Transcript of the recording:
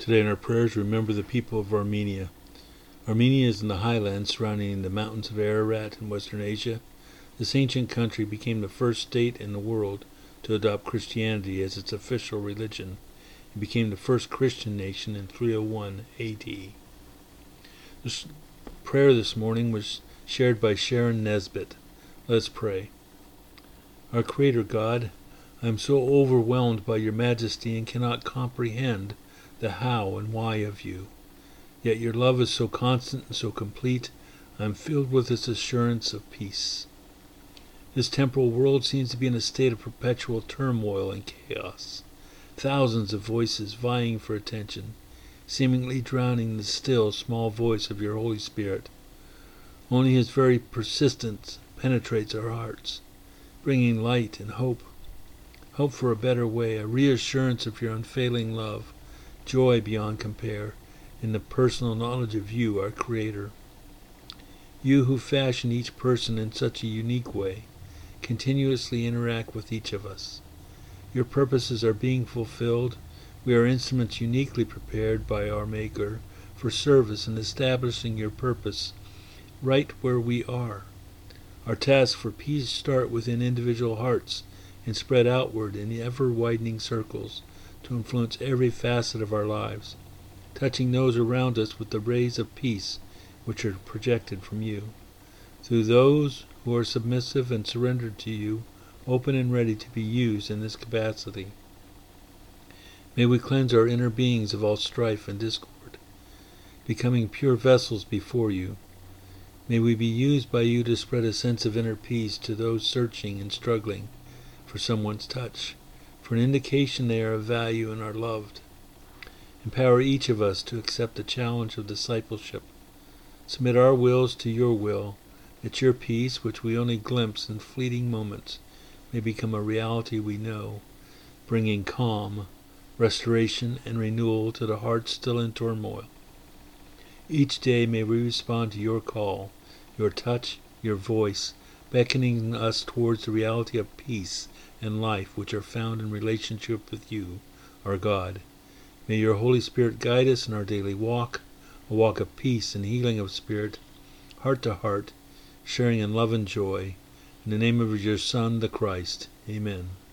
Today in our prayers, remember the people of Armenia. Armenia is in the highlands surrounding the mountains of Ararat in Western Asia. This ancient country became the first state in the world to adopt Christianity as its official religion. It became the first Christian nation in 301 A.D. This prayer this morning was shared by Sharon Nesbitt. Let's pray. Our Creator God, I am so overwhelmed by your majesty and cannot comprehend the how and why of you. Yet your love is so constant and so complete, I am filled with this assurance of peace. This temporal world seems to be in a state of perpetual turmoil and chaos. Thousands of voices vying for attention, seemingly drowning the still, small voice of your Holy Spirit. Only his very persistence penetrates our hearts, bringing light and hope. Hope for a better way, a reassurance of your unfailing love, joy beyond compare, in the personal knowledge of you, our Creator. You who fashion each person in such a unique way, continuously interact with each of us. Your purposes are being fulfilled. We are instruments uniquely prepared by our Maker for service in establishing your purpose right where we are. Our tasks for peace start within individual hearts and spread outward in ever-widening circles to influence every facet of our lives, touching those around us with the rays of peace which are projected from you. Through those who are submissive and surrendered to you, open and ready to be used in this capacity. May we cleanse our inner beings of all strife and discord, becoming pure vessels before you. May we be used by you to spread a sense of inner peace to those searching and struggling for someone's touch, for an indication they are of value and are loved. Empower each of us to accept the challenge of discipleship. Submit our wills to your will, that your peace, which we only glimpse in fleeting moments, may become a reality we know, bringing calm, restoration, and renewal to the hearts still in turmoil. Each day may we respond to your call, your touch, your voice, beckoning us towards the reality of peace and life which are found in relationship with you, our God. May your Holy Spirit guide us in our daily walk, a walk of peace and healing of spirit, heart to heart, sharing in love and joy. In the name of your Son, the Christ. Amen.